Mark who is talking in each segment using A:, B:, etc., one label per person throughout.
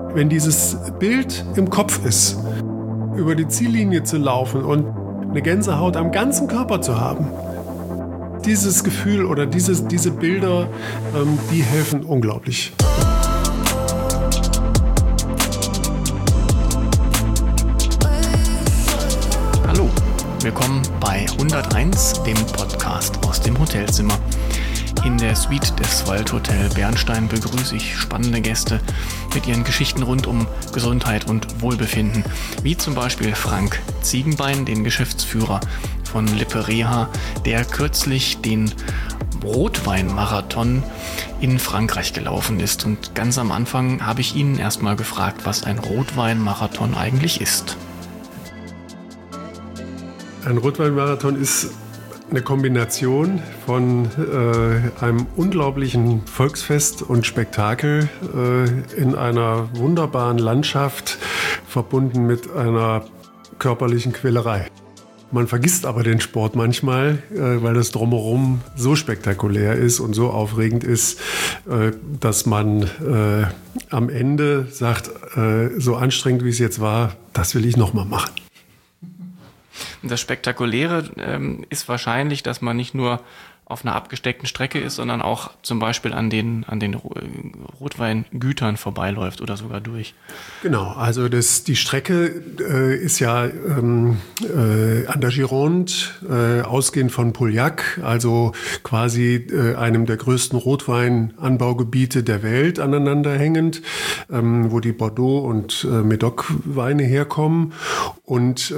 A: Wenn dieses Bild im Kopf ist, über die Ziellinie zu laufen und eine Gänsehaut am ganzen Körper zu haben, dieses Gefühl oder diese Bilder, die helfen unglaublich.
B: Hallo, willkommen bei 101, dem Podcast aus dem Hotelzimmer. In der Suite des Waldhotel Bernstein begrüße ich spannende Gäste mit ihren Geschichten rund um Gesundheit und Wohlbefinden, wie zum Beispiel Frank Ziegenbein, den Geschäftsführer von Lippe Reha, der kürzlich den Rotweinmarathon in Frankreich gelaufen ist. Und ganz am Anfang habe ich ihn erstmal gefragt, was ein Rotweinmarathon eigentlich ist.
A: Ein Rotweinmarathon ist eine Kombination von einem unglaublichen Volksfest und Spektakel in einer wunderbaren Landschaft, verbunden mit einer körperlichen Quälerei. Man vergisst aber den Sport manchmal, weil das Drumherum so spektakulär ist und so aufregend ist, dass man am Ende sagt, so anstrengend wie es jetzt war, das will ich nochmal machen.
B: Das Spektakuläre ist wahrscheinlich, dass man nicht nur auf einer abgesteckten Strecke ist, sondern auch zum Beispiel an den Rotweingütern vorbeiläuft oder sogar durch.
A: Genau, also die Strecke ist ja an der Gironde, ausgehend von Pauillac, also quasi einem der größten Rotweinanbaugebiete der Welt aneinander hängend, wo die Bordeaux- und Médoc-Weine herkommen. Und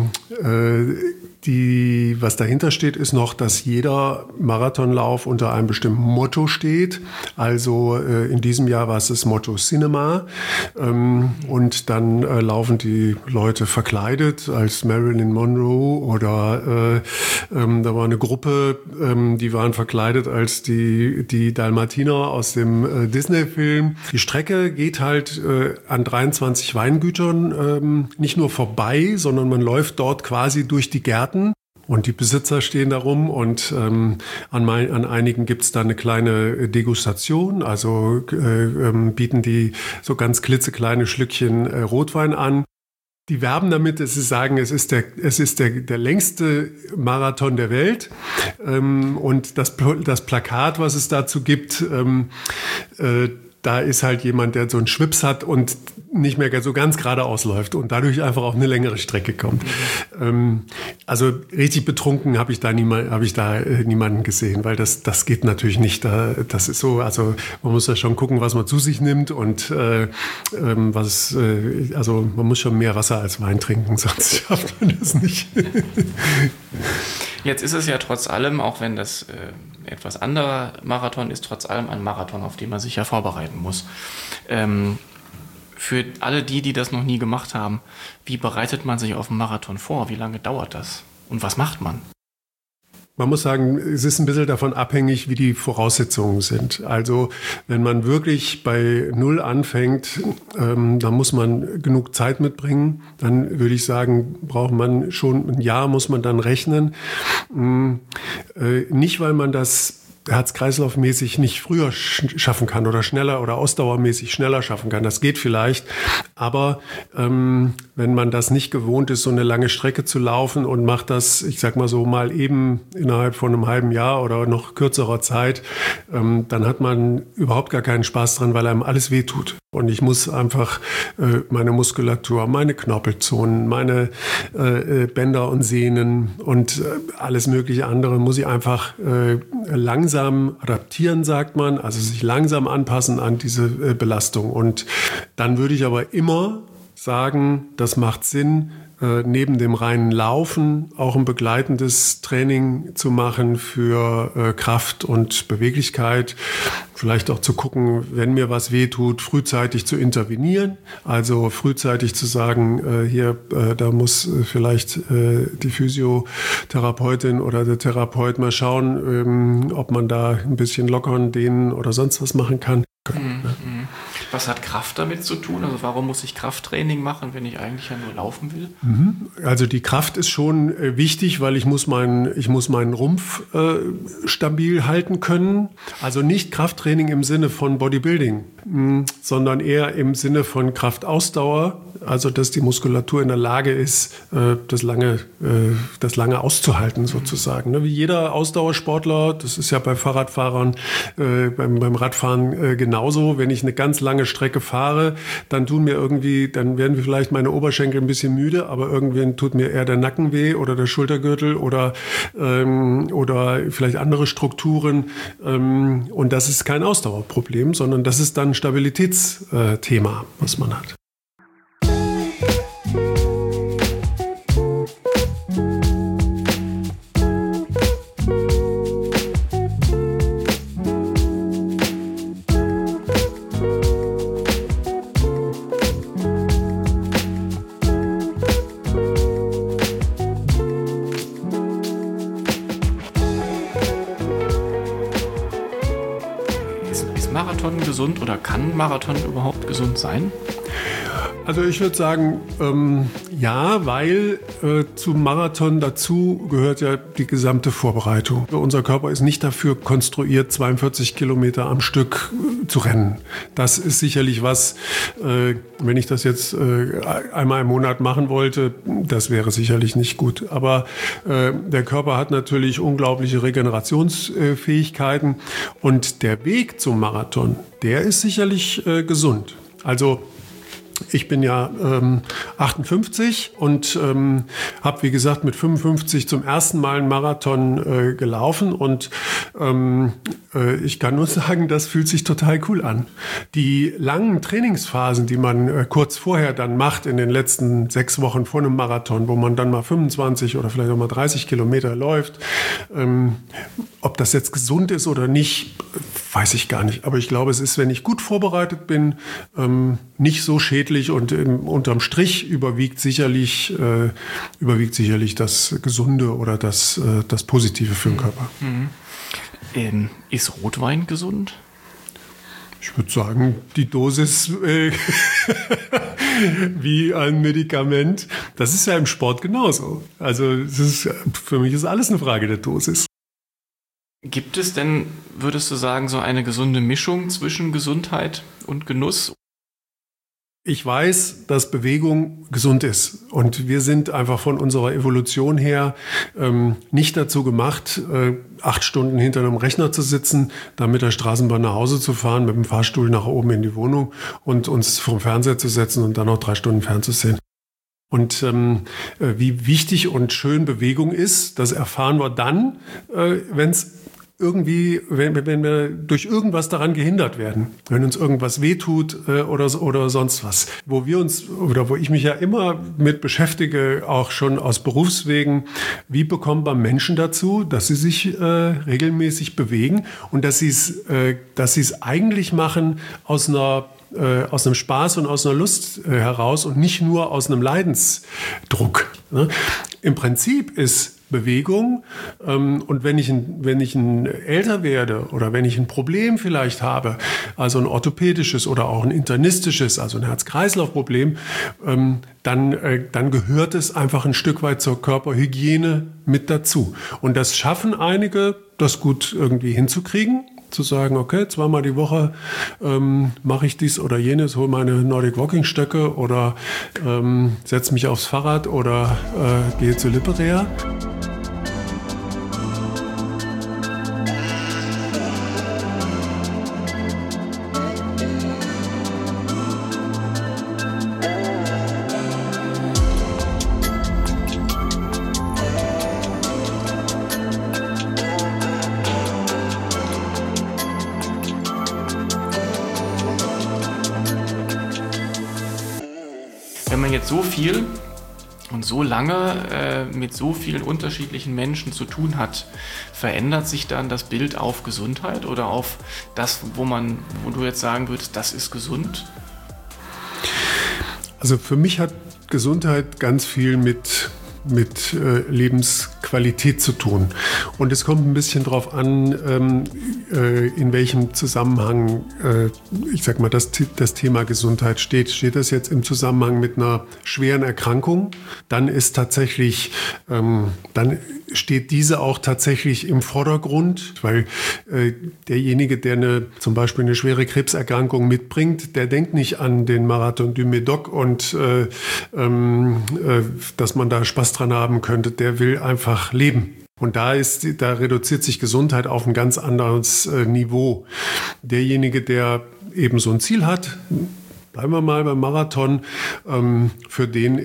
A: was dahinter steht, ist noch, dass jeder Marathonlauf unter einem bestimmten Motto steht. Also in diesem Jahr war es das Motto Cinema. Und dann laufen die Leute verkleidet als Marilyn Monroe oder da war eine Gruppe, die waren verkleidet als die Dalmatiner aus dem Disney-Film. Die Strecke geht halt an 23 Weingütern nicht nur vorbei, sondern man läuft dort quasi durch die Gärten. Und die Besitzer stehen da rum und an einigen gibt's da eine kleine Degustation, also bieten die so ganz klitzekleine Schlückchen Rotwein an. Die werben damit, dass sie sagen, es ist der längste Marathon der Welt. Und das Plakat, was es dazu gibt, da ist halt jemand, der so einen Schwips hat und nicht mehr so ganz geradeaus läuft und dadurch einfach auf eine längere Strecke kommt. Also richtig betrunken habe ich da niemanden gesehen, weil das geht natürlich nicht. Das ist so, also man muss ja schon gucken, was man zu sich nimmt und also man muss schon mehr Wasser als Wein trinken, sonst schafft man das nicht.
B: Jetzt ist es ja trotz allem, auch wenn das etwas anderer Marathon ist, trotz allem ein Marathon, auf den man sich ja vorbereiten muss. Für alle die das noch nie gemacht haben, wie bereitet man sich auf einen Marathon vor? Wie lange dauert das? Und was macht man?
A: Man muss sagen, es ist ein bisschen davon abhängig, wie die Voraussetzungen sind. Also wenn man wirklich bei Null anfängt, dann muss man genug Zeit mitbringen. Dann würde ich sagen, braucht man schon ein Jahr, muss man dann rechnen. Nicht, weil man das herz-kreislauf-mäßig nicht früher schaffen kann oder schneller oder ausdauermäßig schneller schaffen kann. Das geht vielleicht, aber wenn man das nicht gewohnt ist, so eine lange Strecke zu laufen und macht das, ich sag mal so, mal eben innerhalb von einem halben Jahr oder noch kürzerer Zeit, dann hat man überhaupt gar keinen Spaß dran, weil einem alles wehtut. Und ich muss einfach meine Muskulatur, meine Knorpelzonen, meine Bänder und Sehnen und alles mögliche andere muss ich einfach langsam adaptieren, sagt man, also sich langsam anpassen an diese Belastung. Und dann würde ich aber immer sagen, das macht Sinn, neben dem reinen Laufen auch ein begleitendes Training zu machen für Kraft und Beweglichkeit. Vielleicht auch zu gucken, wenn mir was wehtut, frühzeitig zu intervenieren. Also frühzeitig zu sagen, da muss vielleicht die Physiotherapeutin oder der Therapeut mal schauen, ob man da ein bisschen lockern, dehnen oder sonst was machen kann.
B: Was hat Kraft damit zu tun? Also warum muss ich Krafttraining machen, wenn ich eigentlich ja nur laufen will?
A: Also die Kraft ist schon wichtig, weil ich muss meinen Rumpf stabil halten können. Also nicht Krafttraining im Sinne von Bodybuilding, sondern eher im Sinne von Kraftausdauer. Also dass die Muskulatur in der Lage ist, das lange auszuhalten sozusagen. Wie jeder Ausdauersportler, das ist ja bei Fahrradfahrern, beim Radfahren genauso. Wenn ich eine ganz lange Strecke fahre, dann werden vielleicht meine Oberschenkel ein bisschen müde, aber irgendwann tut mir eher der Nacken weh oder der Schultergürtel oder vielleicht andere Strukturen. Und das ist kein Ausdauerproblem, sondern das ist dann ein Stabilitätsthema, was man hat.
B: Marathon gesund oder kann Marathon überhaupt gesund sein?
A: Also ich würde sagen, ja, weil zum Marathon dazu gehört ja die gesamte Vorbereitung. Unser Körper ist nicht dafür konstruiert, 42 Kilometer am Stück zu rennen. Das ist sicherlich was, wenn ich das jetzt einmal im Monat machen wollte, das wäre sicherlich nicht gut. Aber der Körper hat natürlich unglaubliche Regenerationsfähigkeiten und der Weg zum Marathon, der ist sicherlich gesund. Also ich bin ja 58 und habe, wie gesagt, mit 55 zum ersten Mal einen Marathon gelaufen und ich kann nur sagen, das fühlt sich total cool an. Die langen Trainingsphasen, die man kurz vorher dann macht in den letzten 6 Wochen vor einem Marathon, wo man dann mal 25 oder vielleicht auch mal 30 Kilometer läuft, ob das jetzt gesund ist oder nicht, weiß ich gar nicht. Aber ich glaube, es ist, wenn ich gut vorbereitet bin, nicht so schädlich und unterm Strich überwiegt sicherlich das Gesunde oder das Positive für den Körper.
B: Ist Rotwein gesund?
A: Ich würde sagen, die Dosis wie ein Medikament, das ist ja im Sport genauso. Also für mich ist alles eine Frage der Dosis.
B: Gibt es denn, würdest du sagen, so eine gesunde Mischung zwischen Gesundheit und Genuss?
A: Ich weiß, dass Bewegung gesund ist und wir sind einfach von unserer Evolution her nicht dazu gemacht, 8 Stunden hinter einem Rechner zu sitzen, dann mit der Straßenbahn nach Hause zu fahren, mit dem Fahrstuhl nach oben in die Wohnung und uns vorm Fernseher zu setzen und dann noch 3 Stunden fernzusehen. Und wie wichtig und schön Bewegung ist, das erfahren wir dann, wenn wir durch irgendwas daran gehindert werden, wenn uns irgendwas wehtut oder sonst was. Wo ich mich ja immer mit beschäftige, auch schon aus Berufswegen, wie bekommt man Menschen dazu, dass sie sich regelmäßig bewegen und dass sie es eigentlich machen aus einem Spaß und aus einer Lust heraus und nicht nur aus einem Leidensdruck. Ne? Im Prinzip ist Bewegung und wenn ich älter werde oder wenn ich ein Problem vielleicht habe, also ein orthopädisches oder auch ein internistisches, also ein Herz-Kreislauf-Problem, dann gehört es einfach ein Stück weit zur Körperhygiene mit dazu. Und das schaffen einige, das gut irgendwie hinzukriegen. Zu sagen, okay, 2-mal die Woche mache ich dies oder jenes, hole meine Nordic Walking Stöcke oder setze mich aufs Fahrrad oder gehe zu Lippert.
B: Wenn man jetzt so viel und so lange mit so vielen unterschiedlichen Menschen zu tun hat, verändert sich dann das Bild auf Gesundheit oder auf das, wo du jetzt sagen würdest, das ist gesund?
A: Also für mich hat Gesundheit ganz viel mit Qualität zu tun. Und es kommt ein bisschen drauf an, in welchem Zusammenhang, ich sag mal, das Thema Gesundheit steht. Steht das jetzt im Zusammenhang mit einer schweren Erkrankung, dann ist tatsächlich, dann steht diese auch tatsächlich im Vordergrund, weil derjenige, der zum Beispiel eine schwere Krebserkrankung mitbringt, der denkt nicht an den Marathon du Médoc und dass man da Spaß dran haben könnte, der will einfach leben. Und da reduziert sich Gesundheit auf ein ganz anderes Niveau. Derjenige, der eben so ein Ziel hat, bleiben wir mal beim Marathon, den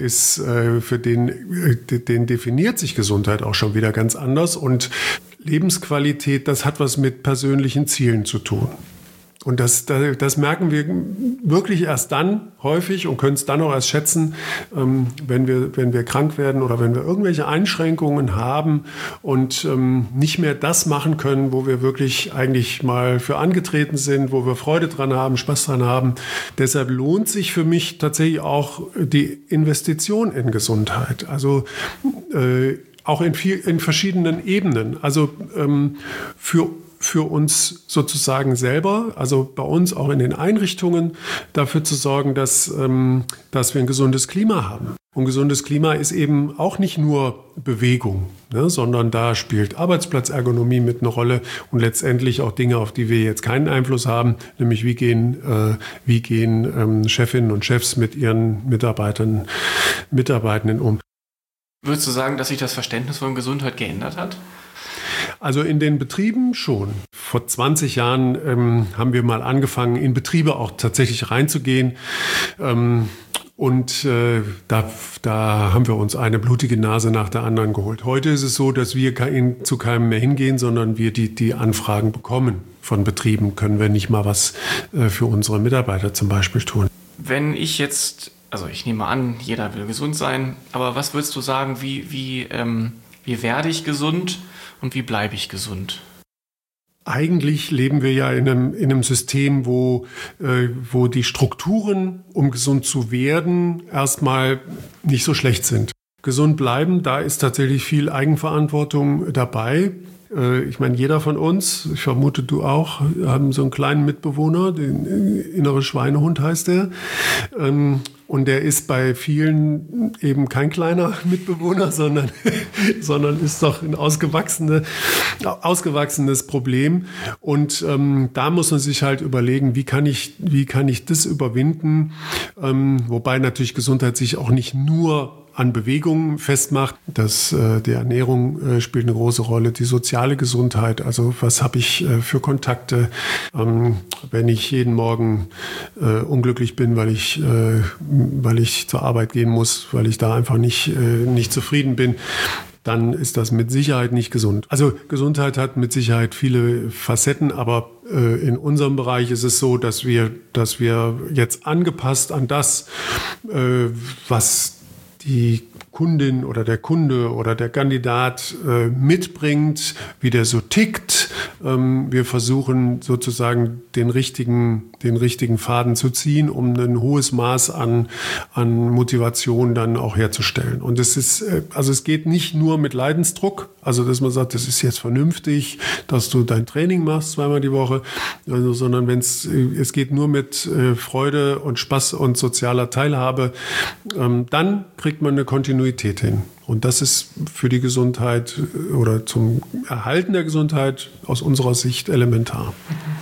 A: definiert sich Gesundheit auch schon wieder ganz anders. Und Lebensqualität, das hat was mit persönlichen Zielen zu tun. Und das merken wir wirklich erst dann häufig und können es dann auch erst schätzen, wenn wir krank werden oder wenn wir irgendwelche Einschränkungen haben und nicht mehr das machen können, wo wir wirklich eigentlich mal für angetreten sind, wo wir Freude dran haben, Spaß dran haben. Deshalb lohnt sich für mich tatsächlich auch die Investition in Gesundheit. Also auch in verschiedenen Ebenen. Also für uns sozusagen selber, also bei uns auch in den Einrichtungen, dafür zu sorgen, dass wir ein gesundes Klima haben. Und gesundes Klima ist eben auch nicht nur Bewegung, ne, sondern da spielt Arbeitsplatzergonomie mit eine Rolle und letztendlich auch Dinge, auf die wir jetzt keinen Einfluss haben, nämlich wie gehen Chefinnen und Chefs mit ihren Mitarbeitenden um.
B: Würdest du sagen, dass sich das Verständnis von Gesundheit geändert hat?
A: Also in den Betrieben schon. Vor 20 Jahren haben wir mal angefangen, in Betriebe auch tatsächlich reinzugehen. Und da haben wir uns eine blutige Nase nach der anderen geholt. Heute ist es so, dass wir zu keinem mehr hingehen, sondern wir die Anfragen bekommen von Betrieben. Können wir nicht mal was für unsere Mitarbeiter zum Beispiel tun.
B: Wenn ich jetzt, also ich nehme an, jeder will gesund sein, aber was würdest du sagen, wie werde ich gesund? Und wie bleibe ich gesund?
A: Eigentlich leben wir ja in einem System, wo die Strukturen, um gesund zu werden, erstmal nicht so schlecht sind. Gesund bleiben, da ist tatsächlich viel Eigenverantwortung dabei. Ich meine, jeder von uns, ich vermute du auch, haben so einen kleinen Mitbewohner, den innere Schweinehund heißt der. Und der ist bei vielen eben kein kleiner Mitbewohner, sondern ist doch ein ausgewachsenes Problem. Und da muss man sich halt überlegen, wie kann ich das überwinden? Wobei natürlich Gesundheit sich auch nicht nur an Bewegungen festmacht. Die Ernährung spielt eine große Rolle, die soziale Gesundheit, also was habe ich für Kontakte, wenn ich jeden Morgen unglücklich bin, weil ich zur Arbeit gehen muss, weil ich da einfach nicht zufrieden bin, dann ist das mit Sicherheit nicht gesund. Also Gesundheit hat mit Sicherheit viele Facetten, aber in unserem Bereich ist es so, dass wir jetzt angepasst an das, was die Kundin oder der Kunde oder der Kandidat mitbringt, wie der so tickt. Wir versuchen sozusagen den richtigen Faden zu ziehen, um ein hohes Maß an Motivation dann auch herzustellen. Und es geht nicht nur mit Leidensdruck, also dass man sagt, das ist jetzt vernünftig, dass du dein Training machst zweimal die Woche, sondern es geht nur mit Freude und Spaß und sozialer Teilhabe, dann kriegt man eine Kontinuität hin. Und das ist für die Gesundheit oder zum Erhalten der Gesundheit aus unserer Sicht elementar.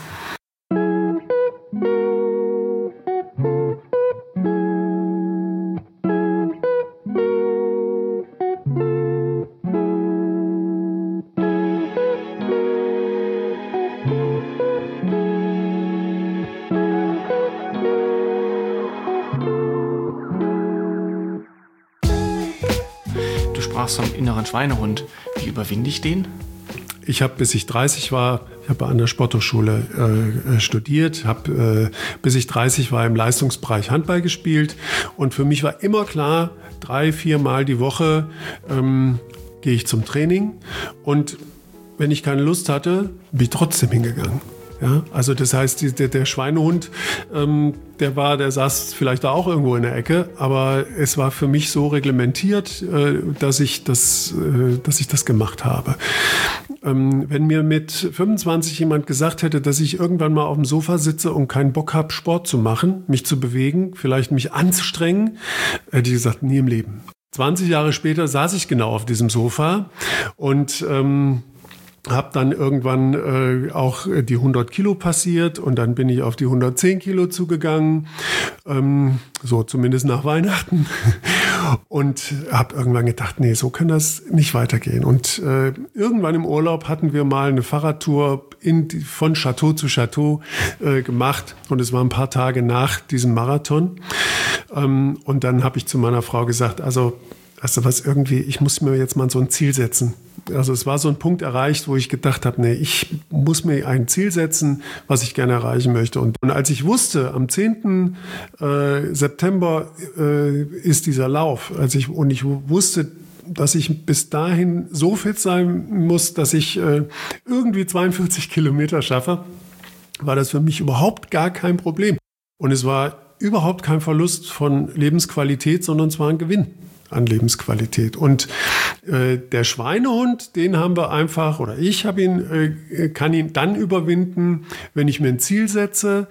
B: Vom inneren Schweinehund. Wie überwinde ich den?
A: Ich habe, bis ich 30 war, an der Sporthochschule studiert, bis ich 30 war, im Leistungsbereich Handball gespielt. Und für mich war immer klar, 3-4 Mal die Woche gehe ich zum Training. Und wenn ich keine Lust hatte, bin ich trotzdem hingegangen. Ja, also das heißt, der Schweinehund, der saß vielleicht da auch irgendwo in der Ecke, aber es war für mich so reglementiert, dass ich das gemacht habe. Wenn mir mit 25 jemand gesagt hätte, dass ich irgendwann mal auf dem Sofa sitze und keinen Bock habe, Sport zu machen, mich zu bewegen, vielleicht mich anzustrengen, hätte ich gesagt, nie im Leben. 20 Jahre später saß ich genau auf diesem Sofa und habe dann irgendwann auch die 100 Kilo passiert und dann bin ich auf die 110 Kilo zugegangen, so zumindest nach Weihnachten, und habe irgendwann gedacht, nee, so kann das nicht weitergehen. Und irgendwann im Urlaub hatten wir mal eine Fahrradtour von Chateau zu Chateau gemacht und es war ein paar Tage nach diesem Marathon. Und dann habe ich zu meiner Frau gesagt, also was irgendwie, ich muss mir jetzt mal so ein Ziel setzen. Also es war so ein Punkt erreicht, wo ich gedacht habe, nee, ich muss mir ein Ziel setzen, was ich gerne erreichen möchte. Und als ich wusste, am 10. September ist dieser Lauf, ich wusste, dass ich bis dahin so fit sein muss, dass ich irgendwie 42 Kilometer schaffe, war das für mich überhaupt gar kein Problem. Und es war überhaupt kein Verlust von Lebensqualität, sondern es war ein Gewinn an Lebensqualität. Und der Schweinehund, den haben wir einfach, oder ich habe kann ihn dann überwinden, wenn ich mir ein Ziel setze,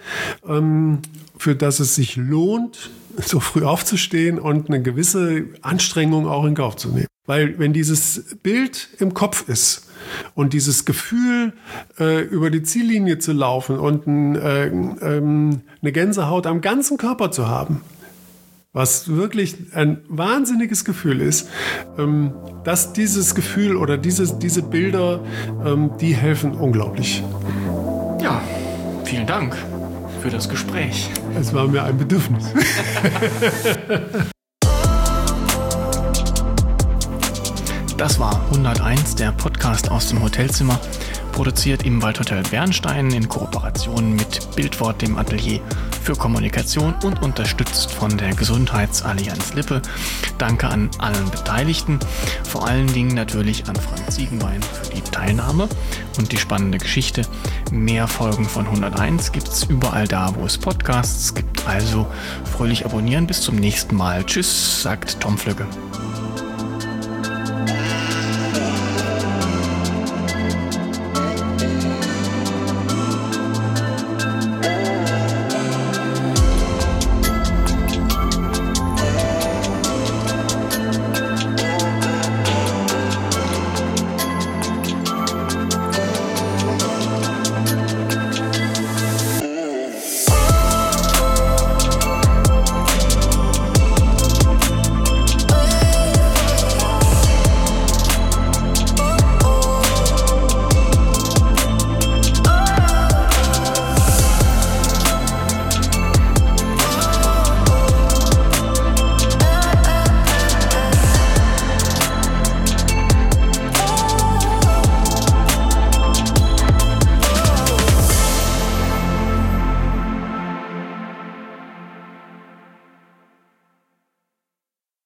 A: für das es sich lohnt, so früh aufzustehen und eine gewisse Anstrengung auch in Kauf zu nehmen. Weil wenn dieses Bild im Kopf ist und dieses Gefühl, über die Ziellinie zu laufen und eine Gänsehaut am ganzen Körper zu haben, was wirklich ein wahnsinniges Gefühl ist, dass dieses Gefühl oder diese Bilder, die helfen unglaublich.
B: Ja, vielen Dank für das Gespräch.
A: Es war mir ein Bedürfnis.
B: Das war 101, der Podcast aus dem Hotelzimmer, produziert im Waldhotel Bernstein in Kooperation mit Bildwort, dem Atelier für Kommunikation und unterstützt von der Gesundheitsallianz Lippe. Danke an allen Beteiligten, vor allen Dingen natürlich an Frank Ziegenbein für die Teilnahme und die spannende Geschichte. Mehr Folgen von 101 gibt es überall da, wo es Podcasts gibt, also fröhlich abonnieren. Bis zum nächsten Mal. Tschüss, sagt Tom Flügge.